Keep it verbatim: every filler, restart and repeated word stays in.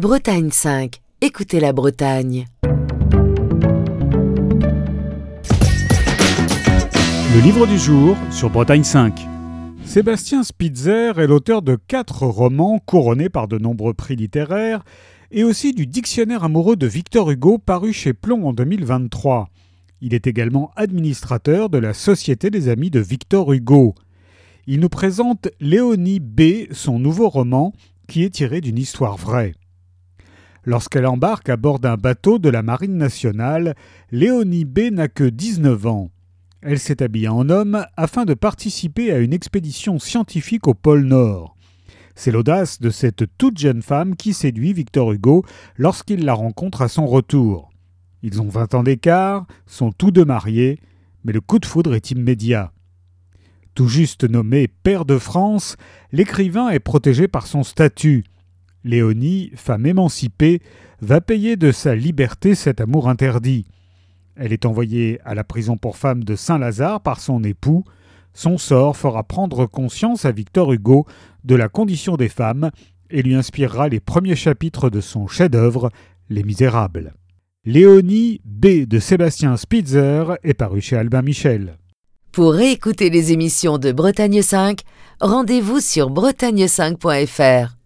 Bretagne cinq. Écoutez la Bretagne. Le livre du jour sur Bretagne cinq. Sébastien Spitzer est l'auteur de quatre romans couronnés par de nombreux prix littéraires et aussi du Dictionnaire amoureux de Victor Hugo paru chez Plon en deux mille vingt-trois. Il est également administrateur de la Société des Amis de Victor Hugo. Il nous présente Léonie B, son nouveau roman, qui est tiré d'une histoire vraie. Lorsqu'elle embarque à bord d'un bateau de la Marine nationale, Léonie B n'a que dix-neuf ans. Elle s'est habillée en homme afin de participer à une expédition scientifique au pôle Nord. C'est l'audace de cette toute jeune femme qui séduit Victor Hugo lorsqu'il la rencontre à son retour. Ils ont vingt ans d'écart, sont tous deux mariés, mais le coup de foudre est immédiat. Tout juste nommé pair de France, l'écrivain est protégé par son statut. Léonie, femme émancipée, va payer de sa liberté cet amour interdit. Elle est envoyée à la prison pour femmes de Saint-Lazare par son époux. Son sort fera prendre conscience à Victor Hugo de la condition des femmes et lui inspirera les premiers chapitres de son chef-d'œuvre, Les Misérables. Léonie B de Sébastien Spitzer est paru chez Albin Michel. Pour réécouter les émissions de Bretagne cinq, rendez-vous sur bretagne cinq point f r.